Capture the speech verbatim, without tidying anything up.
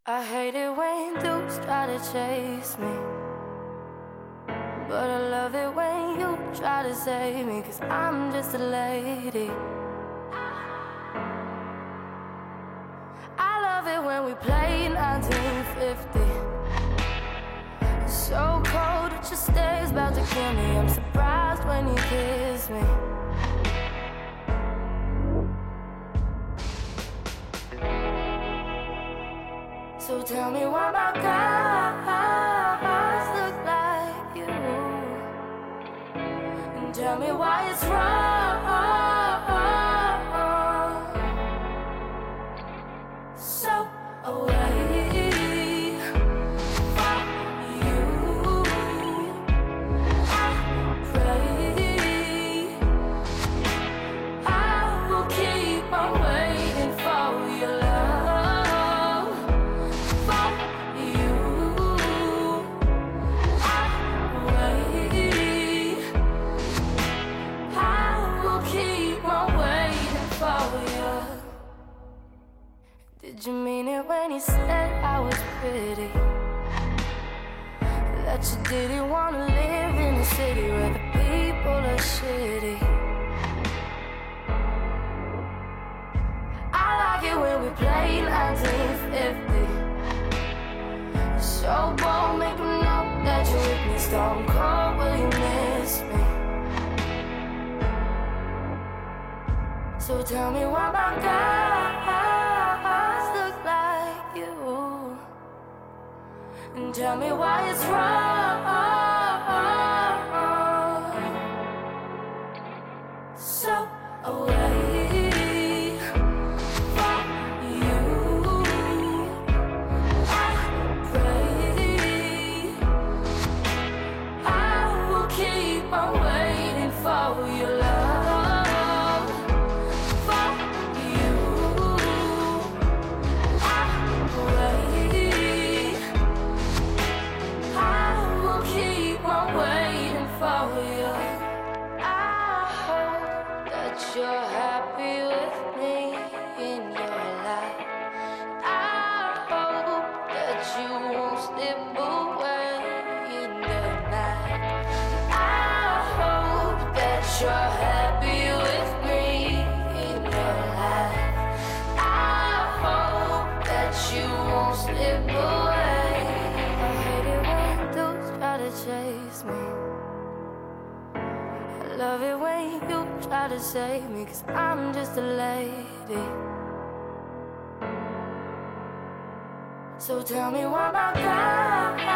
I hate it when dudes try to chase me, but I love it when you try to save me, 'cause I'm just a lady. I love it when we play nineteen fifty. So cold that your stare's about to kill me. I'm surprised when you kiss me. So tell me why my guys look like you, and tell me why it's wrong. So away from you, I pray I will keep on waiting for your love. For you, I wait. I will keep on waiting for you. Did you mean it when you said I was pretty? That you didn't wanna live in a city where the people are shitty? I like it when we play nineteen fifty. So bold, make 'em know that you're with me. Stone cold, will you miss me? So tell me why my guys look like you, and tell me why it's wrong. So away from you, I pray I will keep on waiting for your love. For you, I wait. I will keep on waiting for you. I hope that you're happy with me in your life. I hope that you won't slip away in the night. I hope that you're happy with me in your life. I hope that you won't slip away. I hate it when dudes try to chase me. I love it when you try to save me, 'cause I'm just a lady. So tell me why my guy